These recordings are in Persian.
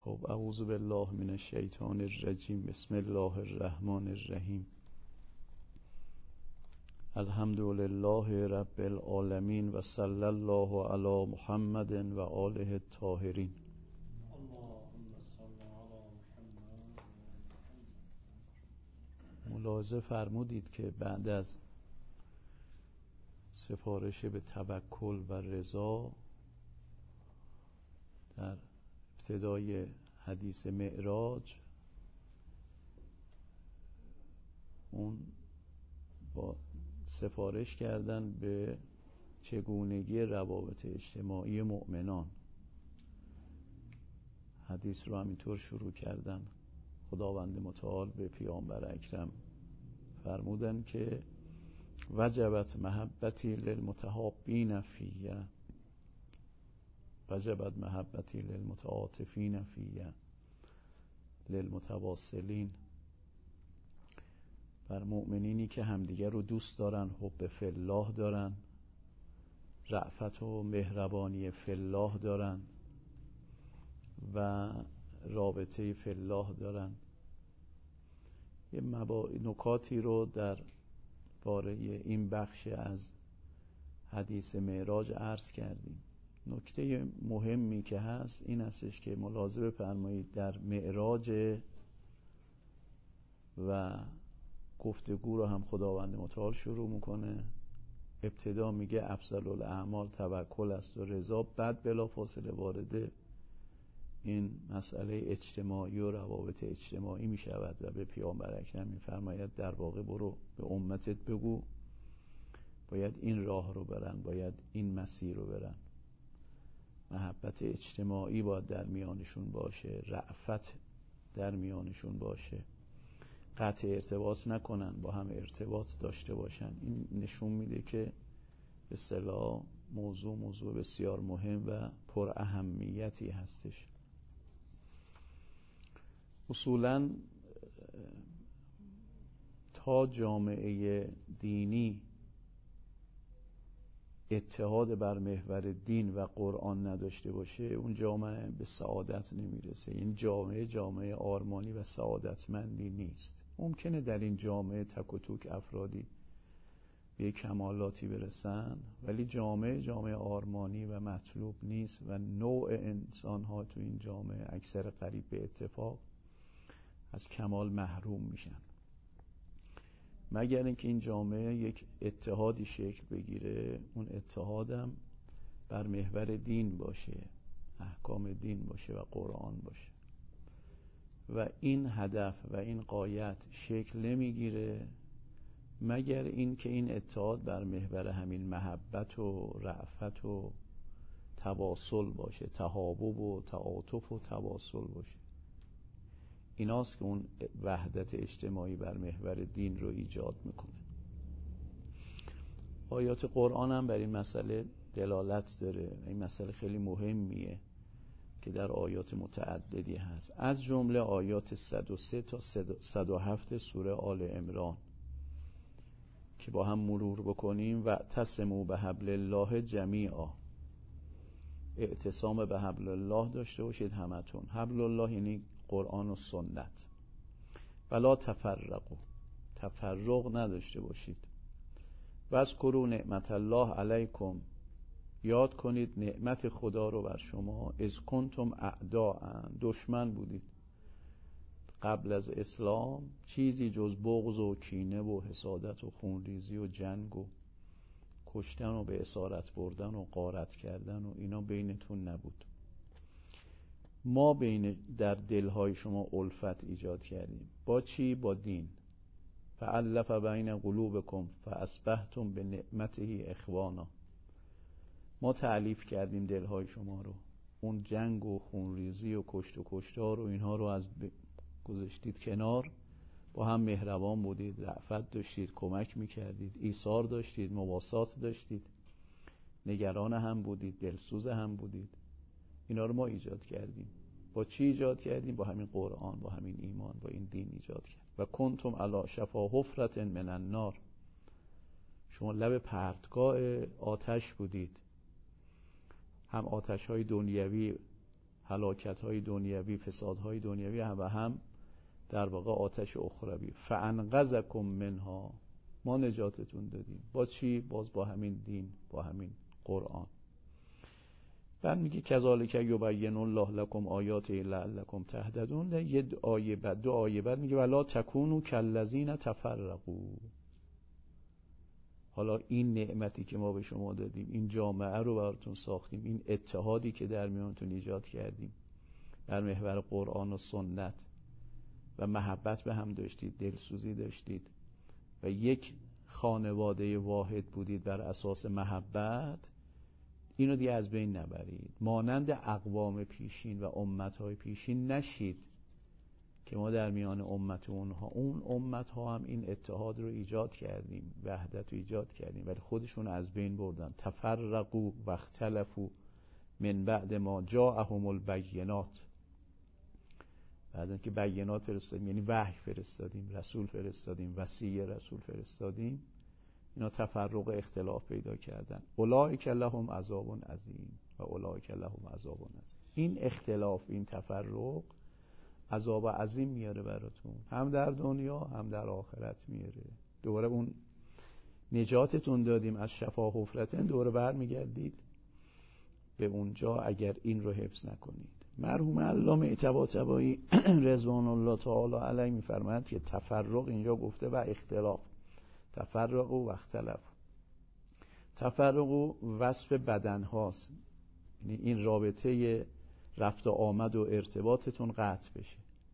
خب اعوذ بالله من الشیطان الرجیم. بسم الله الرحمن الرحیم. الحمد لله رب العالمین و صلی الله علی محمد و آله الطاهرین. ملاحظه فرمودید که بعد از سفارش به توکل و رضا در ابتدای حدیث معراج اون با سفارش کردن به چگونگی روابط اجتماعی مؤمنان حدیث رو همینطور شروع کردن. خداوند متعال به پیامبر اکرم فرمودن که وجبت محبتی للمتحابین فیه، وجبت محبتی للمتعاطفین فیه للمتواصلین. بر مؤمنینی که همدیگر رو دوست دارن، حب فی الله دارن، رأفت و مهربانی فی الله دارن و رابطه فی الله دارن. یه نکاتی رو در باره این بخش از حدیث معراج عرض کردیم. نکته مهمی که هست این هستش که ملاحظه بفرمایید در معراج و گفتگو رو هم خداوند متعال شروع میکنه. ابتدا میگه افضل الاعمال توکل است و رضا، بعد بلافاصله وارد این مسئله اجتماعی و روابط اجتماعی میشود و به پیامبر اکرم میفرماید در واقع برو به امتت بگو باید این راه رو برن، باید این مسیر رو برن. محبت اجتماعی باید در میانشون باشه، رأفت در میانشون باشه، قطع ارتباط نکنن، با هم ارتباط داشته باشن. این نشون میده که به اصطلاح موضوع بسیار مهم و پر اهمیتی هستش. اصولاً تا جامعه دینی اتحاد بر محور دین و قرآن نداشته باشه اون جامعه به سعادت نمیرسه. این جامعه آرمانی و سعادتمندی نیست. ممکنه در این جامعه تک و توک افرادی به کمالاتی برسن، ولی جامعه آرمانی و مطلوب نیست و نوع انسان ها تو این جامعه اکثر قریب به اتفاق از کمال محروم میشن، مگر اینکه این جامعه یک اتحادی شکل بگیره. اون اتحادم بر محور دین باشه، احکام دین باشه و قرآن باشه. و این هدف و این غایت شکل نمیگیره مگر اینکه این اتحاد بر محور همین محبت و رأفت و تواصل باشه، تحابب و تعاطف و تواصل باشه. ایناست که اون وحدت اجتماعی بر محور دین رو ایجاد میکنه. آیات قرآن هم بر این مسئله دلالت داره. این مسئله خیلی مهمیه که در آیات متعددی هست، از جمله آیات 103 تا 107 سوره آل عمران که با هم مرور بکنیم. و اعتصموا بحبل الله جمیعا، اعتصام به حبل الله داشته باشید همتون. حبل الله یعنی قرآن و سنت. ولا تفرقوا، تفرق نداشته باشید. واذکروا نعمت الله علیکم، یاد کنید نعمت خدا رو بر شما. اذ کنتم اعداء، دشمن بودید قبل از اسلام، چیزی جز بغض و کینه و حسادت و خونریزی و جنگ و کشتن و به اسارت بردن و غارت کردن و اینا بینتون نبود. ما در دلهای شما الفت ایجاد کردیم. با چی؟ با دین. فألف بین قلوبکم فاصبحتم بنعمته اخوانا. ما تألیف کردیم دلهای شما رو. اون جنگ و خونریزی و کشت و کشتار و اینها رو از گذاشتید کنار، با هم مهربان بودید، رأفت داشتید، کمک میکردید، ایثار داشتید، مواسات داشتید، نگران هم بودید، دلسوز هم بودید. اینا رو ما ایجاد کردیم. با چی ایجاد کردیم؟ با همین قرآن، با همین ایمان، با این دین ایجاد کردیم. و کنتم علی شفا حفرة من النار، شما لب پرتگاه آتش بودید. هم آتش های دنیوی هلاکت‌های دنیوی، فسادهای دنیوی و هم در واقع آتش اخروی. فانقذکم منها، ما نجاتتون دادیم. با چی؟ باز با همین دین، با همین قرآن. بعد میگه کذالک یبین الله لکم آیاته لعلکم تهتدون. یه آیه بعد، دو آیه بعد میگه ولا تکونوا کالذین تفرقوا. حالا این نعمتی که ما به شما دادیم، این جامعه رو براتون ساختیم، این اتحادی که در میانتون ایجاد کردیم بر محور قرآن و سنت و محبت به هم داشتید، دلسوزی داشتید و یک خانواده واحد بودید بر اساس محبت، اینو دیگه از بین نبرید. مانند اقوام پیشین و امتهای پیشین نشید که ما در میان امت اونها، اون امت ها هم این اتحاد رو ایجاد کردیم، وحدت رو ایجاد کردیم، ولی خودشون از بین بردن. تفرقوا و اختلفوا من بعد ما جاءهم البینات. بعد اینکه بینات فرستادیم، یعنی وحی فرستادیم، رسول فرستادیم، وصی رسول فرستادیم، اینا تفرق و اختلاف پیدا کردن. اولئک لهم عذاب عظیم و اولئک لهم عذاب عظیم. این اختلاف، این تفرق عذاب عظیم میاره براتون، هم در دنیا هم در آخرت میاره. دوباره اون نجاتتون دادیم از شفا حفرتن، دوباره برمیگردید به اونجا اگر این رو حفظ نکنید. مرحوم علامه طباطبایی رضوان الله تعالی علیه میفرماید که تفرق اینجا گفته و اختلاف. تفرق و اختلاف. تفرق و وصف بدن هاست، یعنی این رابطه رفت و آمد و ارتباطتون قطع بشه.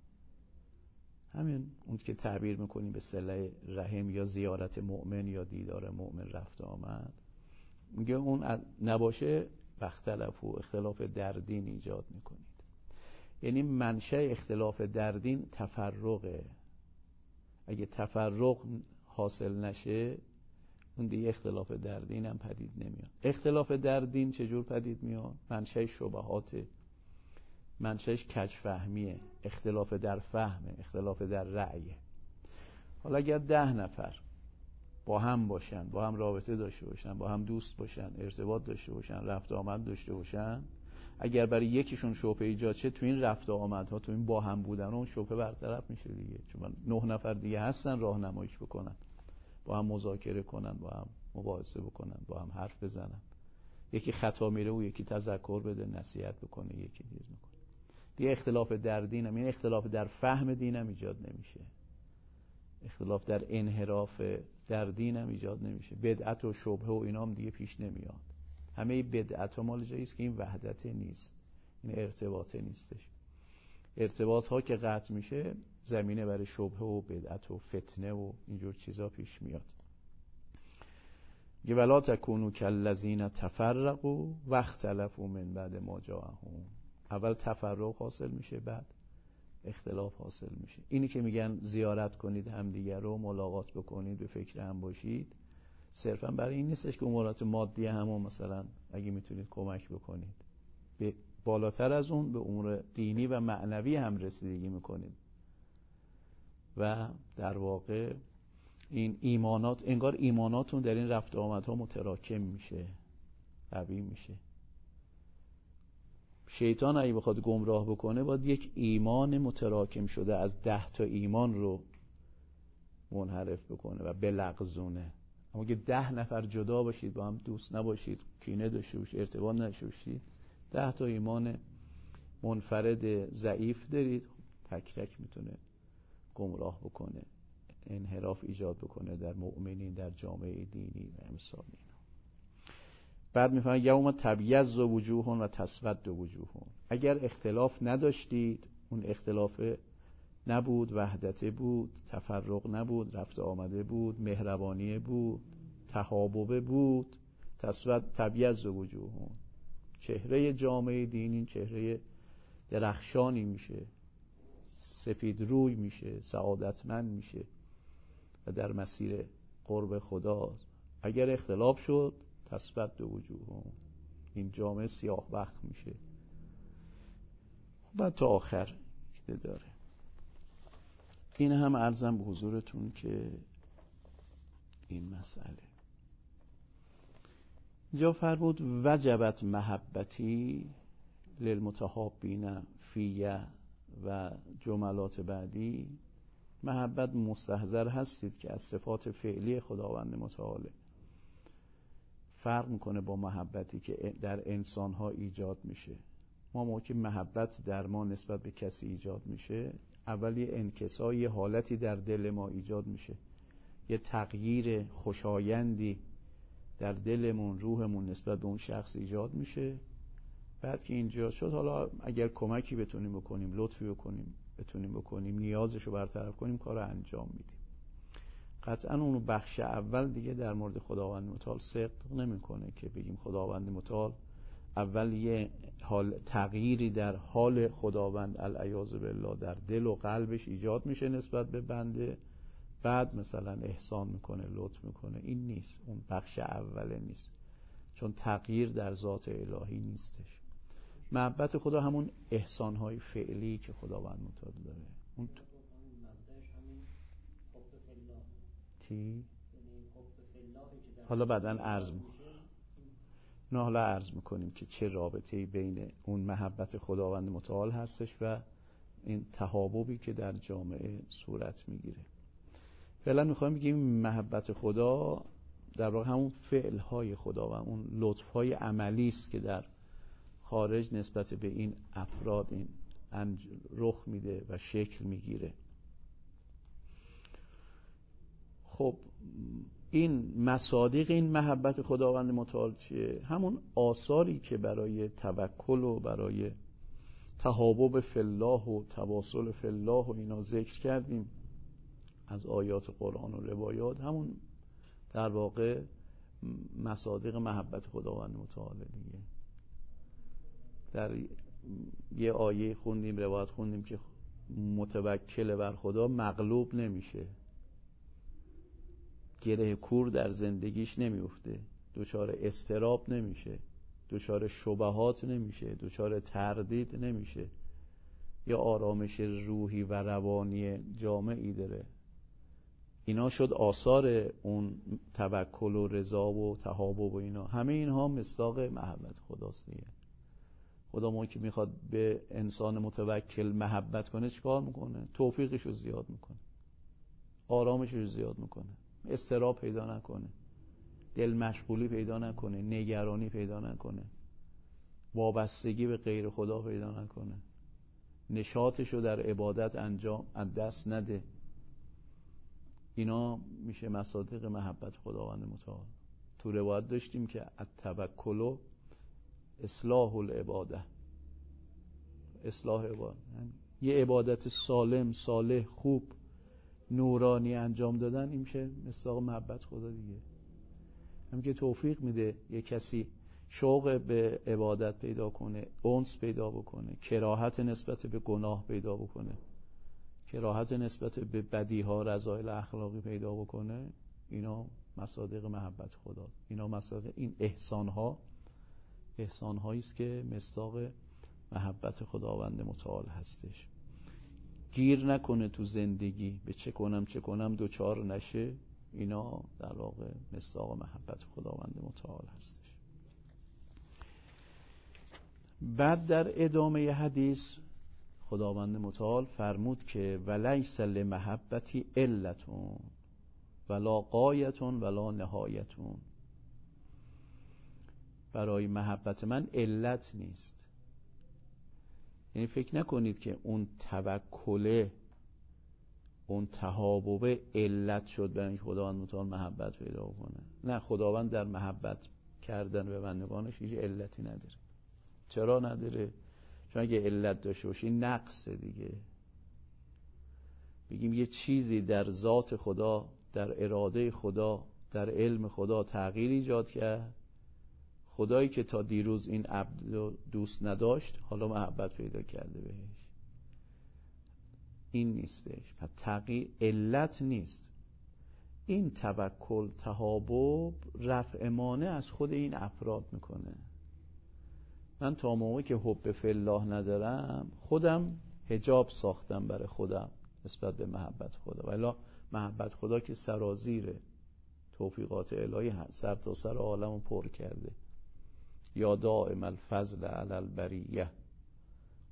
همین اون که تعبیر میکنیم به صله رحم یا زیارت مؤمن یا دیدار مؤمن، رفت و آمد، میگه اون نباشه اختلاف و اختلاف در دین ایجاد میکنید. یعنی منشأ اختلاف در دین تفرقه. اگه تفرق حاصل نشه، اون دیگه اختلاف در دین هم پدید نمیاد. اختلاف در دین چجور پدید میاد؟ منشأ شبهاته، منشأش کجفهمیه، اختلاف در فهمه، اختلاف در رأیه. حالا اگر 10 نفر با هم باشن، با هم رابطه داشته باشن، با هم دوست باشن، ارتباط داشته باشن، رفت و آمد داشته باشن، اگر برای یکیشون شبهه ایجاد شه، تو این رفت و آمدها، تو این با هم بودن، اون شبهه برطرف میشه دیگه. چون 9 نفر دیگه هستن راهنماییش بکنن، با هم مذاکره کنن، با هم مباحثه بکنن، با هم حرف بزنن. یکی خطا میره و یکی تذکر بده، نصیحت بکنه، یکی چیز میکنه. دیگه اختلاف در دین هم، این اختلاف در فهم دین هم ایجاد نمیشه. اختلاف در انحراف در دین هم ایجاد نمیشه. بدعت و شبهه و اینا هم دیگه پیش نمیاد. همه بدعت ها مال جایی است که این وحدت نیست، این ارتباط نیستش. ارتباط ها که قطع میشه، زمینه برای شبهه و بدعت و فتنه و اینجور چیزا پیش میاد. ولا تکونوا کالذین تفرقوا و اختلفوا من بعد ما جاءهم. اول تفرق حاصل میشه، بعد اختلاف حاصل میشه. اینی که میگن زیارت کنید همدیگر رو، ملاقات بکنید، به فکر هم باشید، صرفا برای این نیستش که امورات مادی همو مثلا اگه میتونید کمک بکنید، به بالاتر از اون به امور دینی و معنوی هم رسیدگی میکنید و در واقع این ایمانات، انگار ایماناتون در این رفت و آمدها متراکم میشه، قوی میشه. شیطان اگه بخواد گمراه بکنه، باید یک ایمان متراکم شده از 10 تا ایمان رو منحرف بکنه و بلغزونه. اما اگه 10 نفر جدا باشید، با هم دوست نباشید، کینه داشته باشید، ارتباط نداشته باشید، 10 تا ایمان منفرد ضعیف دارید، تک تک میتونه گمراه بکنه، انحراف ایجاد بکنه در مؤمنین، در جامعه دینی و امثال اینا. بعد میفهمه یوم تبیض وجوه و تسود وجوه. اگر اختلاف نداشتید، اون اختلاف نبود، وحدت بود، تفرق نبود، رفت آمده بود، مهربانی بود، تحابب بود، تسود تبیض وجوه، چهره جامعه دینی چهره درخشانی میشه، سفید روی میشه، سعادتمند میشه و در مسیر قرب خدا. اگر اختلاف شد، تسود وجوه، این جامعه سیاه بخت میشه. بعد تا آخر که داره. این هم عرضم به حضورتون که این مسئله. جا فرمود وجبت محبتی للمتحابین فیه و جملات بعدی، محبت مستحضر هستید که از صفات فعلی خداوند متعال فرق میکنه با محبتی که در انسانها ایجاد میشه. ما موقع محبت در ما نسبت به کسی ایجاد میشه، اول یه انکسار، یه حالتی در دل ما ایجاد میشه، یه تغییر خوشایندی در دلمون، روحمون نسبت به اون شخص ایجاد میشه. بعد که اینجا شد، حالا اگر کمکی بتونیم بکنیم، لطفی بتونیم بکنیم، نیازشو برطرف کنیم، کارو انجام میدیم. قطعا اون بخش اول دیگه در مورد خداوند متعال صدق نمیکنه که بگیم خداوند متعال اول یه حال تغییری در حال خداوند العیاذ بالله در دل و قلبش ایجاد میشه نسبت به بنده، بعد مثلا احسان میکنه، لطف میکنه. این نیست، اون بخش اوله نیست، چون تغییر در ذات الهی نیستش. محبت خدا همون احسانهای فعلی که خداوند متعال داره. اون چی؟ حالا بعداً عرض میکنم. نه حالا عرض میکنیم که چه رابطه‌ای بین اون محبت خداوند متعال هستش و این تحاببی که در جامعه صورت میگیره. فعلا میخوایم بگیم محبت خدا در واقع همون فعلهای خدا و اون لطفهای عملی است که در خارج نسبت به این افراد این رخ میده و شکل میگیره. خب این مصادیق این محبت خداوند متعال چیه؟ همون آثاری که برای توکل و برای تحابب فی الله و تواصل فی الله و اینا ذکر کردیم از آیات قرآن و روایات، همون در واقع مصادیق محبت خداوند متعال دیگه. در یه آیه خوندیم، روایت خوندیم که متوکل بر خدا مغلوب نمیشه، گره کور در زندگیش نمیفته، دچار اضطراب نمیشه، دچار شبهات نمیشه، دچار تردید نمیشه، یا آرامش روحی و روانی جامعی داره. اینا شد آثار اون توکل و رضا و تحابب و اینا. همه اینها مصداق محبت خداست دیگه. خدا ما که میخواد به انسان متوکل محبت کنه چیکار میکنه؟ توفیقش رو زیاد میکنه، آرامش رو زیاد میکنه، اضطراب پیدا نکنه، دل مشغولی پیدا نکنه، نگرانی پیدا نکنه، وابستگی به غیر خدا پیدا نکنه، نشاطش رو در عبادت انجام از دست نده. اینا میشه مصادیق محبت خداوند متعال. تو روایت داشتیم که التوکل اصلاح العباده، اصلاح عبادت یعنی یه عبادت سالم، صالح، خوب، نورانی انجام دادن، این میشه مصداق محبت خدا دیگه. هم که توفیق میده یه کسی شوق به عبادت پیدا کنه، انس پیدا بکنه، کراهت نسبت به گناه پیدا بکنه، کراهت نسبت به بدیها، رذایل اخلاقی پیدا بکنه. اینا مصادیق محبت خدا. اینا مصادیق این احسان‌هایی است که مصداق محبت خداوند متعال هستش. گیر نکنه تو زندگی به چه کنم دوچار نشه. اینا در واقع مصداق محبت خداوند متعال هستش. بعد در ادامه حدیث خداوند متعال فرمود که ولیس لمحبتی علتون ولا غایتون ولا نهایتون. برای محبت من علت نیست. یعنی فکر نکنید که اون توکله، اون تحابب علت شد برای اینکه خداوند متعال محبت پیدا کنه. نه، خداوند در محبت کردن به بندگانش هیچ علتی نداره. چرا نداره؟ چون اگه علت داشته باشه نقصه دیگه. بگیم یه چیزی در ذات خدا، در اراده خدا، در علم خدا تغییر ایجاد کرد، خدایی که تا دیروز این عبد دوست نداشت حالا محبت پیدا کرده بهش. این نیستش. پس تغییر علت نیست. این توکل، تحابب رفع مانع از خود این افراد میکنه. من تا موقعی که حب فی الله ندارم خودم حجاب ساختم برای خودم نسبت به محبت خدا. ولی محبت خدا که سرازیره، توفیقات الهی سر تا سر عالمو پر کرده. یا دائم الفضل علی البریه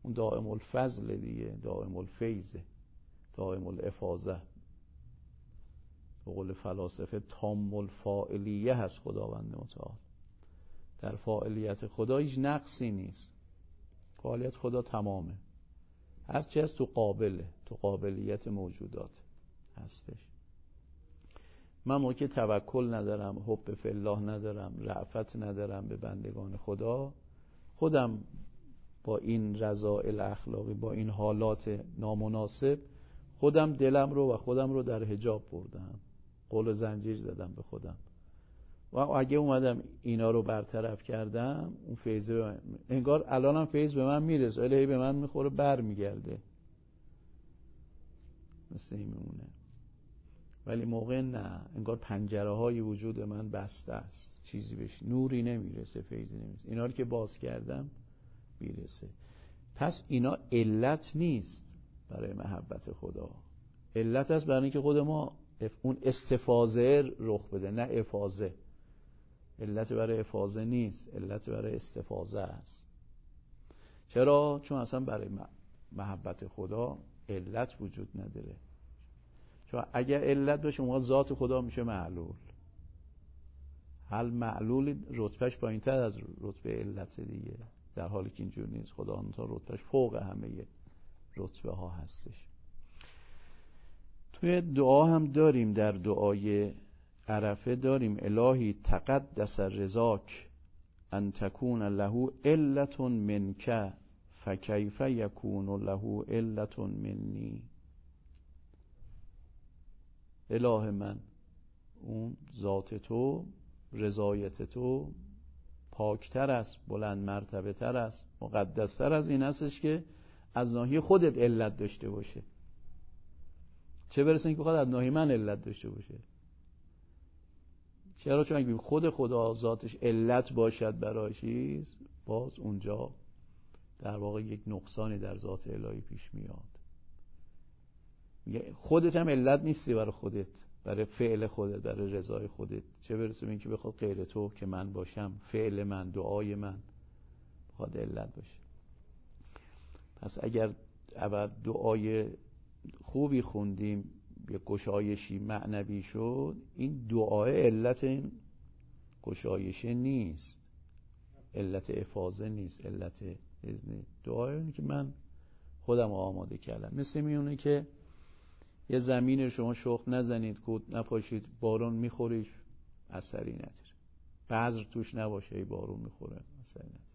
اون دائم الفضل دیگه، دائم الفیض، دائم الافاضه. به قول فلاسفه تام الفاعلیه هست خداوند متعال. در فاعلیت خدا هیچ نقصی نیست، فاعلیت خدا تمامه، هرچی از تو قابله، تو قابلیت موجودات هستش. من موقع توکل ندارم، حب فی الله ندارم، رأفت ندارم به بندگان خدا، خودم با این رذائل اخلاقی، با این حالات نامناسب، خودم دلم رو و خودم رو در حجاب بردم، قل و زنجیر زدم به خودم. و اگه اومدم اینا رو برطرف کردم، اون فیض به من، انگار الانم فیض به من میرسه ولی هی به من میخوره بر میگرده، مثل این میمونه. ولی موقع نه، انگار پنجره های وجود من بسته است، چیزی بهش نوری نمیرسه، فیضی نمیرسه. اینا رو که باز کردم میرسه. پس اینا علت نیست برای محبت خدا، علت است برای اینکه خود ما اون استفاضه رخ بده، نه افاضه. علت برای افاضه نیست، علت برای استفاضه است. چرا؟ چون اصلا برای محبت خدا علت وجود نداره. چون اگر علت باشه اون ذات خدا میشه معلول. هر معلولی رتبهش پایین‌تر از رتبه علت دیگه، در حالی که اینجور نیست. خدا تا رتبهش فوق همه رتبه ها هستش. توی دعا هم داریم، در دعای عرفه داریم الهی تقدس رضاک ان تکون له علت منک فکیف یکون له علت منی. اله من، اون ذات تو، رضایت تو پاکتر است، بلند مرتبه تر است، مقدس تر از این هستش که از ناحیه خودت علت داشته باشه. چه برسه اینکه بخواد از ناحیه من علت داشته باشه. چرا؟ چون اگه خود خدا ذاتش علت باشد برایش، باز اونجا در واقع یک نقصانی در ذات الهی پیش میاد. خودت هم علت نیستی برای خودت، برای فعل خودت، برای رضای خودت. چه برسه اینکه بخواد غیر تو که من باشم، فعل من، دعای من بخواد علت باشه. پس اگر اول دعای خوبی خوندیم، یه گشایشی معنوی شد، این دعای علت این گشایشه نیست، علت افاضه نیست، علت اذن. دعای اینه که من خودم آماده کردم. مثل میونه که یه زمین شما شخم نزنید، کود نپاشید، بارون میخوریش اثری نداره. بذر توش نباشه بارون میخوره اثری نداره.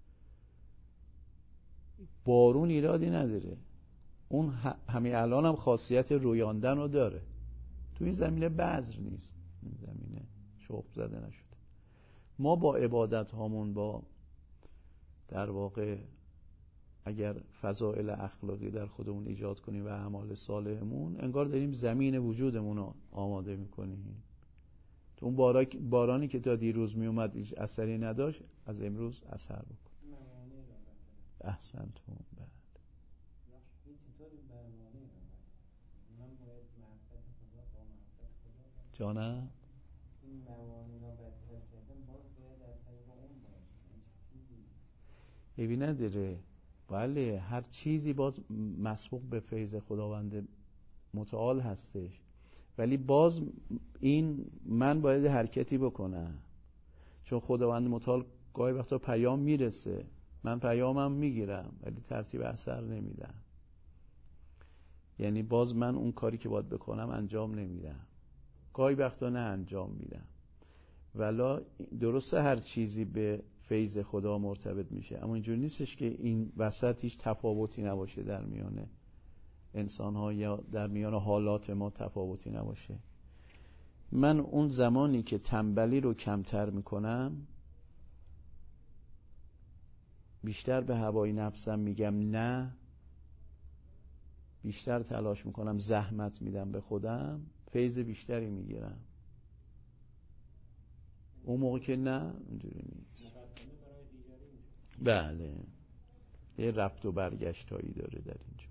بارون ایرادی نداره، اون همین الان هم خاصیت رویاندن رو داره. تو این زمینه بذر نیست، این زمینه شخم زده نشده. ما با عبادت هامون، با در واقع اگر فضائل اخلاقی در خودمون ایجاد کنیم و اعمال صالحمون، انگار داریم زمین وجودمون رو آماده میکنیم. تو اون بارانی که تا دیروز میومد هیچ اثری نداشت، از امروز اثر بکن. احسنتون. بله. جانم؟ این موانع را برطرف کردن باز باید در طریق اون باشه. ایوی نداره. بله، هر چیزی باز مسبوق به فیض خداوند متعال هستش، ولی باز این من باید حرکتی بکنم، چون خداوند متعال گاهی وقتا پیام میرسه، من پیامم میگیرم ولی ترتیب اثر نمیدم. یعنی باز من اون کاری که باید بکنم انجام نمیدم، گاهی وقتا نه انجام میدم. ولی درسته هر چیزی به فیض خدا مرتبط میشه، اما اینجور نیستش که این وسط هیچ تفاوتی نباشه در میان انسان ها یا در میان حالات ما تفاوتی نباشه. من اون زمانی که تنبلی رو کمتر میکنم، بیشتر به هوای نفسم میگم نه، بیشتر تلاش میکنم، زحمت میدم به خودم، فیض بیشتری میگیرم. اون موقع که نه، اونجوری نیست. بله، یه رفت و برگشت هایی داره در اینجا.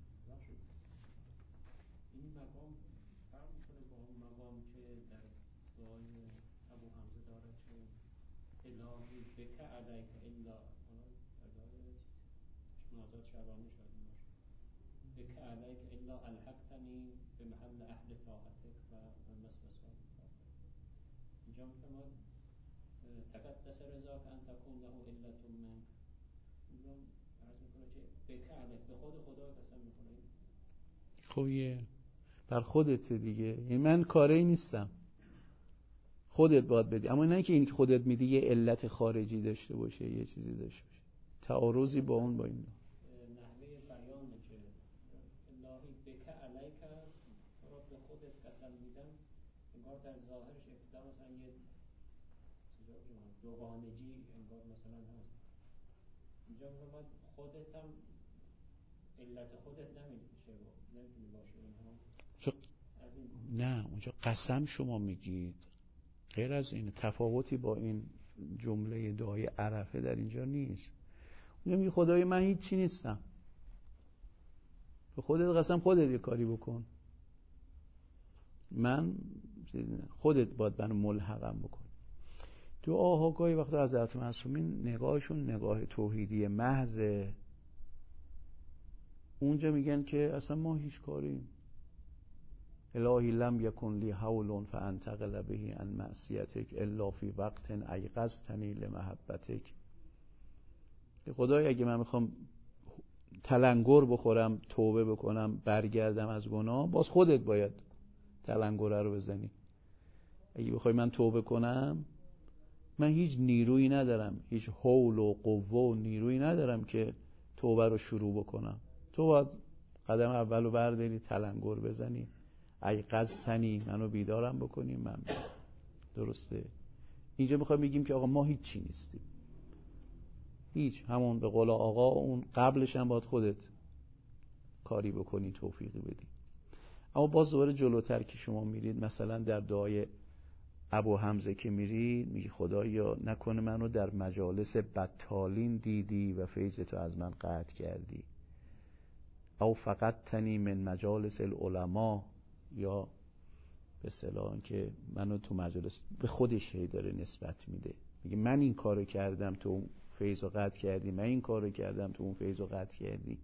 این مقام فرق میکنه با اون مقام که در دعای ابو حمزه دارد که الهی بک علیک الا نازات شبانی شاید باشه. بک علیک الا الحقتنی به محل اهل طاعتک و مثل صاحب طاعتک. اینجا میفرماد تقدس رضا که ان تکون له علت من. اینجا عرض میکنه که بک علیک، به خود خدا قسم میکنه. خب بر خودت دیگه، یعنی من کاری نیستم، خودت باید بدی. اما نه که این خودت میدی یه علت خارجی داشته باشه، یه چیزی داشته باشه، تعارضی با اون با این نحوه بیانه که الهی بک علیک را به خودت قسم میدم، انگار در ظاهرش ابتدا مثلا یه دوگانگی انگار مثلا هست. اینجا میگم خودت هم علت خودت نمیتونی باشه نه اونجا قسم شما میگید، غیر از این تفاوتی با این جمله دعای عرفه در اینجا نیست. اونجا میگه خدای من هیچی نیستم، به خودت قسم، خودت یه کاری بکن، من خودت باید منو ملحقم بکن. دعاها گاهی وقتا حضرت معصومین نگاهشون نگاه توحیدی محضه، اونجا میگن که اصلا ما هیچ کاریم، الهی لم یکن لی حول فانتقل به عن معصیتک الا فی وقت ایقظتنی لمحبتک. خدای اگه من میخوام تلنگر بخورم، توبه بکنم، برگردم از گناه، باز خودت باید تلنگره رو بزنی. اگه بخوای من توبه کنم، من هیچ نیرویی ندارم، هیچ حول و قوه و نیرویی ندارم که توبه رو شروع بکنم. تو باید قدم اولو برداری، تلنگر بزنی، ایقظتنی، منو بیدارم بکنیم، من درسته. اینجا میخوایم بگیم که آقا ما هیچی نیستیم، هیچ، همون به قول آقا اون قبلش هم باید خودت کاری بکنی، توفیقی بدی. اما باز دوباره جلوتر که شما میرید، مثلا در دعای ابو حمزه که میرید، میگی خدایا نکنه منو در مجالس بطالین دیدی و فیض تو از من قطع کردی، او فقط تنی من مجالس العلماء، یا به اصطلاح که منو تو مجالس، به خودش هی داره نسبت میده، میگه من این کارو کردم تو فیض رو قطع کردی، من این کارو کردم تو اون فیض رو قطع کردی.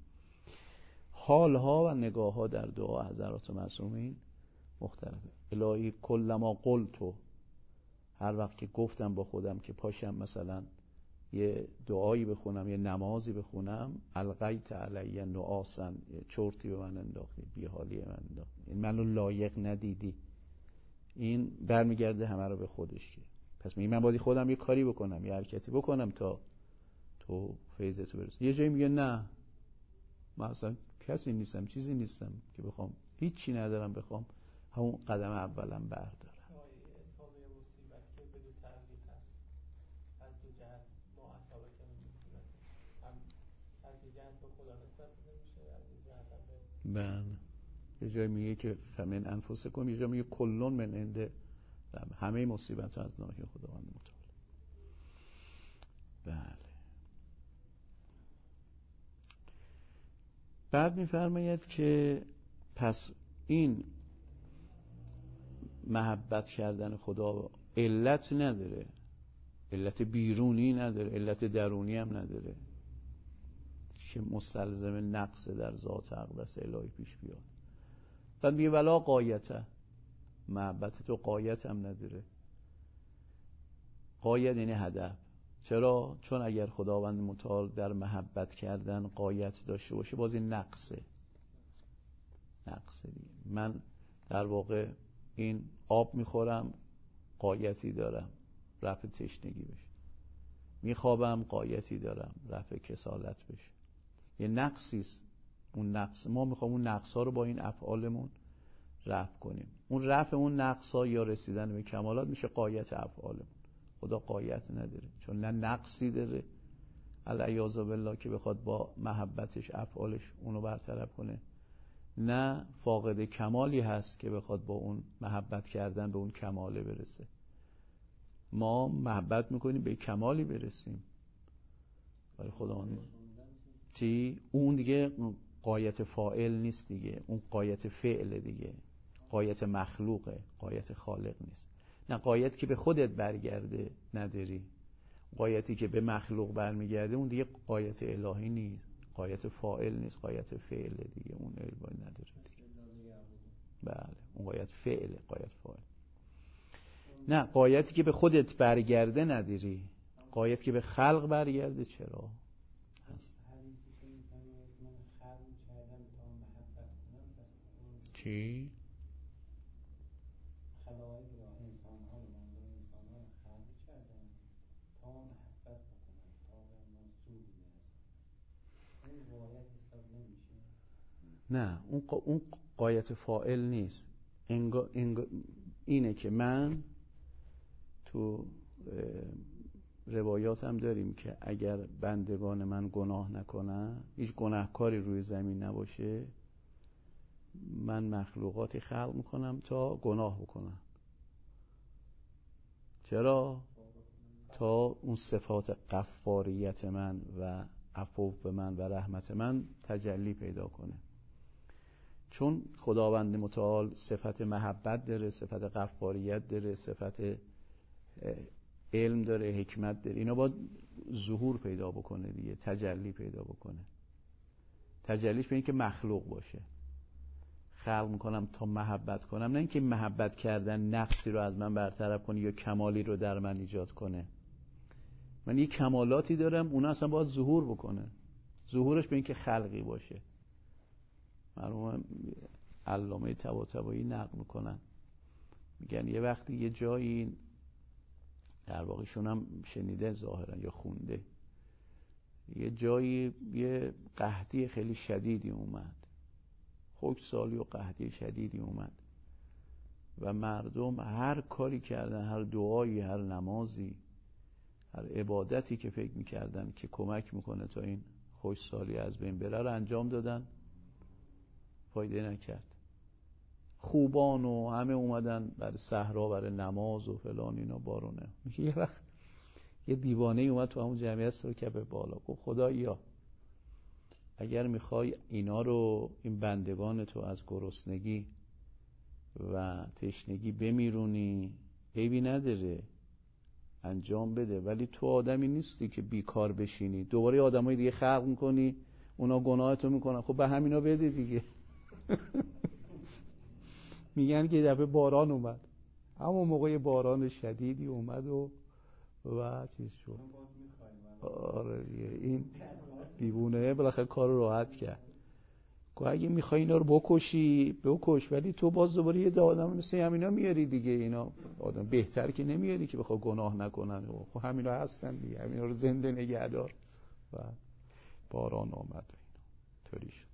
حالها و نگاه ها در دعا حضرات معصومین مختلفه. الهی کلما قلتو، هر وقت که گفتم با خودم که پاشم مثلا یه دعایی بخونم، یه نمازی بخونم، القیت علی نعاسا، چرتی به من انداختی، بیحالی به من انداختی، این منو لایق ندیدی. این برمیگرده همه رو به خودش که پس میگه من باید خودم یه کاری بکنم، یه حرکتی بکنم تا تو فیض تو برسه. یه جایی میگه نه، من اصلا کسی نیستم، چیزی نیستم که بخوام، هیچی ندارم بخوام همون قدم اولم بردارم. اصابه مصیبت که بدون تردید هست از دو جهت، ما اصابه که مصیبت هم از یه جهت به خدا نسبت میشه، از یه جهت هم به بله. یه جای میگه که فمن انفسکم، یه جای میگه کلون من عنده، همه مصیبت ها از ناحیه خداوند متعال. بله. بعد میفرماید که پس این محبت کردن خدا علت نداره، علت بیرونی نداره، علت درونی هم نداره که مستلزم نقص در ذات اقدس الهی پیش بیاد. بعد میگه ولا قایته، محبت تو قایت هم نداره. قایت یعنی هدف. چرا؟ چون اگر خداوند متعال در محبت کردن قایت داشته باشه، باز این نقصه دیگه. من در واقع این آب میخورم، قایتی دارم، رفع تشنگی بشه، میخوابم، قایتی دارم، رفع کسالت بشه. یه نقصیست اون نقص، ما میخوام اون نقص ها رو با این افعالمون رفع کنیم. اون رفع اون نقص ها یا رسیدن به کمالات میشه قایت افعالمون. خدا قایت نداره، چون نه نقصی داره العیاذ بالله که بخواد با محبتش افعالش اونو برطرف کنه، نه فاقد کمالی هست که بخواد با اون محبت کردن به اون کماله برسه. ما محبت میکنیم به کمالی برسیم برای خداوند. چی؟ اون دیگه قایت فاعل نیست دیگه، اون قایت فعل دیگه، قایت مخلوقه، قایت خالق نیست. نه، قایت که به خودت برگرده نداری، قایتی که به مخلوق برمیگرده اون دیگه قایت الهی نیست، غایت فاعل نیست، غایت فعل دیگه، اون علم نداره دیگه. بله اون غایت فعل، غایت فاعل نه. غایتی که به خودت برگرده نداری، غایتی که به خلق برگرده چرا هست. چی؟ خلایق را، انسان‌ها رو، انسان‌ها رو خلق کردن تا محبت بکنن، تا به ما سودی برسن. اون غایت حساب نمیشه. نه اون غایت فاعل نیست. اینه که من تو روایات هم داریم که اگر بندگان من گناه نکنن، هیچ گناهکاری روی زمین نباشه، من مخلوقاتی خلق میکنم تا گناه بکنن. چرا؟ تا اون صفات غفاریت من و عفو به من و رحمت من تجلی پیدا کنه. چون خداوند متعال صفت محبت داره، صفت غفاریت داره، صفت علم داره، حکمت داره. اینا باید ظهور پیدا بکنه دیگه، تجلی پیدا بکنه. تجلیش به این که مخلوق باشه. خلق میکنم تا محبت کنم، نه اینکه محبت کردن نقصی رو از من برطرف کنه یا کمالی رو در من ایجاد کنه. من یه کمالاتی دارم، اونا اصلا باید ظهور بکنه. ظهورش به این که خلقی باشه. مرحوم علامه طباطبایی نقل میکنن، میگن یه وقتی یه جایی، در واقعشون هم شنیده ظاهرا یا خونده، یه جایی یه قحطی خیلی شدیدی اومد، خشکسالی و قحطی شدیدی اومد و مردم هر کاری کردن، هر دعایی، هر نمازی، هر عبادتی که فکر میکردن که کمک میکنه تا این خشکسالی از بین بره رو انجام دادن، فایده نکرد. خوبان و همه اومدن برای صحرا، برای نماز و فلان اینا، بارونه. میگه یه وقت یه دیوانه اومد تو همون جمعیت رو که به بالا گفت خدایا اگر میخوای اینا رو، این بندگان تو از گرسنگی و تشنگی بمیرونی، عیبی نداره انجام بده، ولی تو آدمی نیستی که بیکار بشینی دوباره آدمای دیگه خلق میکنی اونا گناهتو میکنن، خب به همینا بده دیگه. میگن که دفعه باران اومد، همون موقع باران شدیدی اومد و چیز شد. آره این دیوونه بالاخره کار رو راحت کرد. اگه میخوای اینا رو بکشی بکش، ولی تو باز دوباره یه آدم مثل همینا میاری دیگه. اینا آدم بهتر که نمیاری که بخواه گناه نکنن، خب همینا هستن دیگه، همینا رو زنده نگه دار. و باران آمد و اینا طوری شد.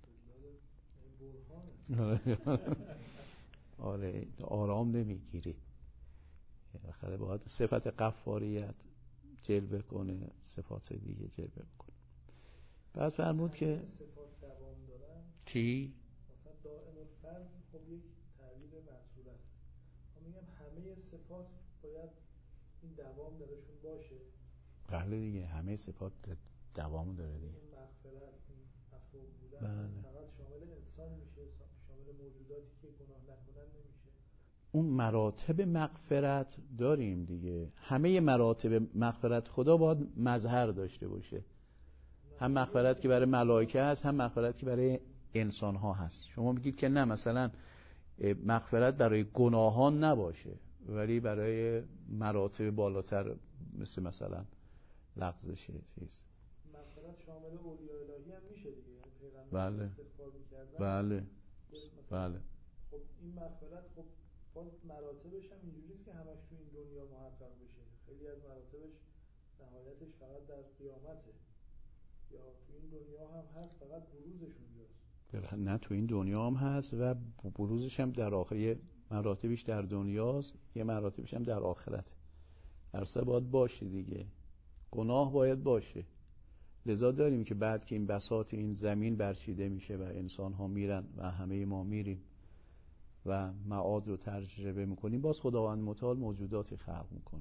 آره آرام نمیگیری، بالاخره باید صفت غفاریت جلوه کنه، صفات دیگه جلوه کنه. بعد فرمود که صفات دوام دارن. چی؟ مثلا دائم الفضل خب یک تعبیر محصول است. من میگم همه صفات باید این دوام درشون باشه. بله دیگه همه صفات دوام داره دیگه. این مغفرت، این عفو بودن بله. فقط شامل انسان میشه، شامل موجوداتی که گناه نکنن نمیشه. اون مراتب مغفرت داریم دیگه. همه مراتب مغفرت خدا باید مظهر داشته باشه. هم مغفرت که برای ملائکه هست، هم مغفرت که برای انسان ها هست. شما میگید که نه مثلا مغفرت برای گناهان نباشه ولی برای مراتب بالاتر مثلا لغزش چیز. مغفرت شامل اولیاء الهی هم میشه دیگه، یعنی پیغمبر بله. استغفار می‌کردن. بله بله. خب این مغفرت خب باز مراتبش هم اینجوری است که همش تو این دنیا محقق بشه. خیلی از مراتبش نهایتش فقط در قیامته، یا تو این دنیا هم هست فقط بروزش اونجاست. نه تو این دنیا هم هست و بروزش هم در آخر. یه مراتبش در دنیاست، یه مراتبش هم در آخرت. هر باید باشه دیگه. گناه باید باشه. لذا داریم که بعد که این بساط این زمین برچیده میشه و انسان ها میرن و همه ما میریم و معاد رو تجربه میکنیم، باز خداوند متعال موجوداتی خلق میکنه،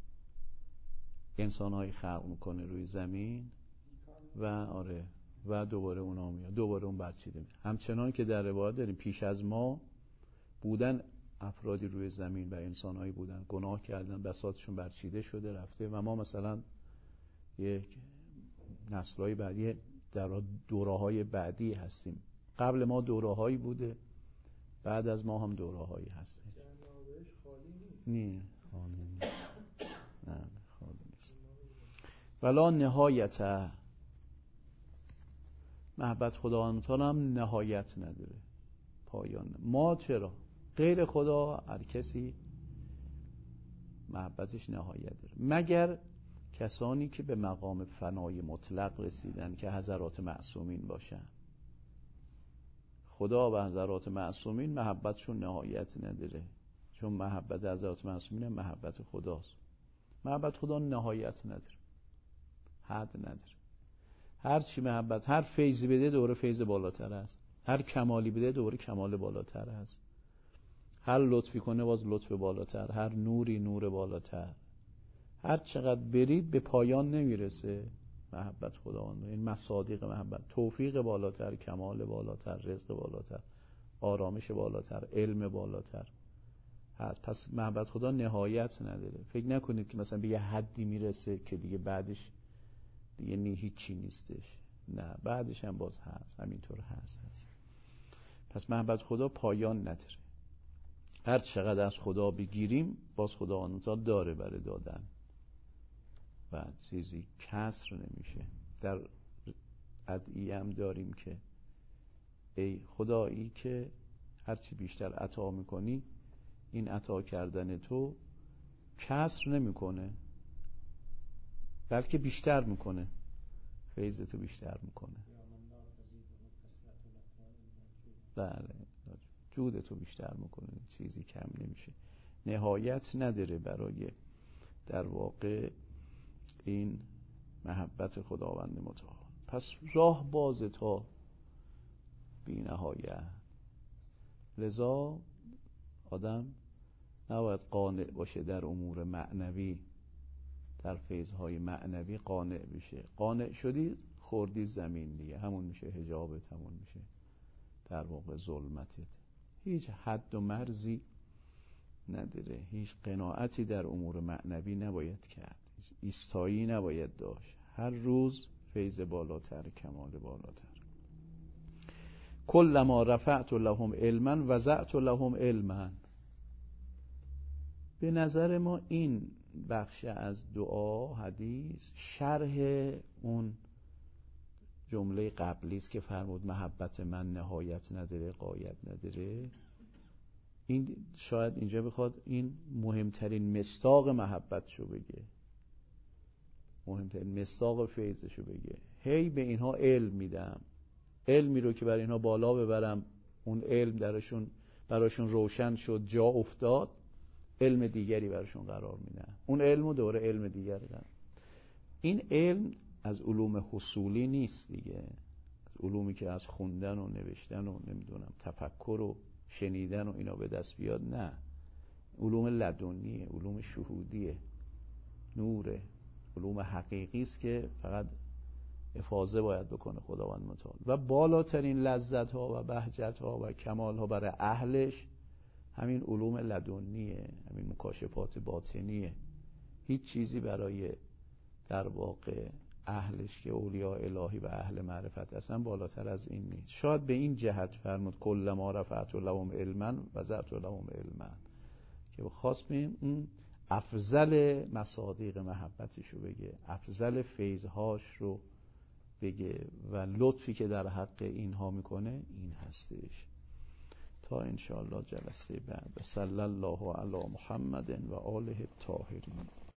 انسان های خلق میکنه روی زمین و آره و دوباره اونا میاد، دوباره اون برچیده میشه. همچنان که در روایات داریم پیش از ما بودن افرادی روی زمین و انسانهایی بودن گناه کردن، بساطشون برچیده شده رفته و ما مثلا یک نسل‌های بعدی در دوره‌های بعدی هستیم. قبل ما دوره‌هایی بوده، بعد از ما هم دوره‌هایی هستیم. جنابش خالی نیست. نه خالی نیست. نه خالی نیست. ولا نهایت، محبت خداوند هم نهایت نداره، پایان. ما چرا؟ غیر خدا هر کسی محبتش نهایت داره، مگر کسانی که به مقام فنای مطلق رسیدن که حضرات معصومین باشن. خدا و حضرات معصومین محبتشون نهایت نداره، چون محبت حضرات معصومین هم محبت خداست. محبت خدا نهایت نداره، حد نداره. هر چی محبت، هر فیضی بده دوره فیض بالاتر است، هر کمالی بده دوره کمال بالاتر است، هر لطفی کنه باز لطف بالاتر، هر نوری نور بالاتر. هر چقدر برید به پایان نمیرسه محبت خداوند. این مصادیق محبت، توفیق بالاتر، کمال بالاتر، رزق بالاتر، آرامش بالاتر، علم بالاتر هست. پس محبت خدا نهایت نداره. فکر نکنید که مثلا به یه حدی میرسه که دیگه بعدش دیگه هیچی نیستش. نه، بعدش هم باز هست، همینطور هست. پس محبت خدا پایان نداره. هر چقدر از خدا بگیریم باز خدا آنتا داره برای دادن و چیزی کسر نمیشه. در ادعیه هم داریم که ای خدایی که هرچی بیشتر عطا میکنی این عطا کردن تو کسر نمیکنه، بلکه بیشتر میکنه، فیض تو بیشتر میکنه. بله، جود تو بیشتر میکنه، چیزی کم نمیشه. نهایت نداره برای در واقع این محبت خداوند متعال. پس راه باز تا بی نهایت. لذا آدم نباید قانع باشه در امور معنوی، در فیضهای معنوی قانع بشه. قانع شدی خوردی زمین دیگه، همون میشه حجابت، همون میشه در واقع ظلمتت. هیچ حد و مرزی نداره، هیچ قناعتی در امور معنوی نباید کرد، هیچ ایستایی نباید داشت. هر روز فیض بالاتر، کمال بالاتر. کلما رفعت لهم علما وضعت لهم علما. به نظر ما این بخش از دعا حدیث شرح اون جمله قبلی است که فرمود محبت من نهایت نداره، غایت نداره. این شاید اینجا بخواد این مهمترین مصداق محبتشو بگه، مهمترین مصداق فیضشو بگه. هی به اینها علم میدم، علمی رو که برای اینها بالا ببرم، اون علم براشون روشن شد، جا افتاد، علم دیگری براشون قرار میدم. اون علمو دوره علم دیگری دارم. این علم از علوم حصولی نیست دیگه، از علومی که از خوندن و نوشتن و نمیدونم تفکر و شنیدن و اینا به دست بیاد. نه، علوم لدنیه، علوم شهودیه، نوره، علوم حقیقی است که فقط افاضه باید بکنه خداوند متعال. و بالاترین لذت ها و بهجت ها و کمال ها برای اهلش همین علوم لدنیه، همین مکاشفات باطنیه. هیچ چیزی برای در واقع اهلش که اولیاء الهی و اهل معرفت هستن بالاتر از این نیست. شاید به این جهت فرمود کلما رفعت لهم علما وضعت لهم علما، که خواست این افضل مصادیق محبتشو بگه، افضل فیضهاش رو بگه و لطفی که در حق اینها میکنه این هستش. تا انشاءالله جلسه بعد. صلی الله علی محمد و آله الطاهرین.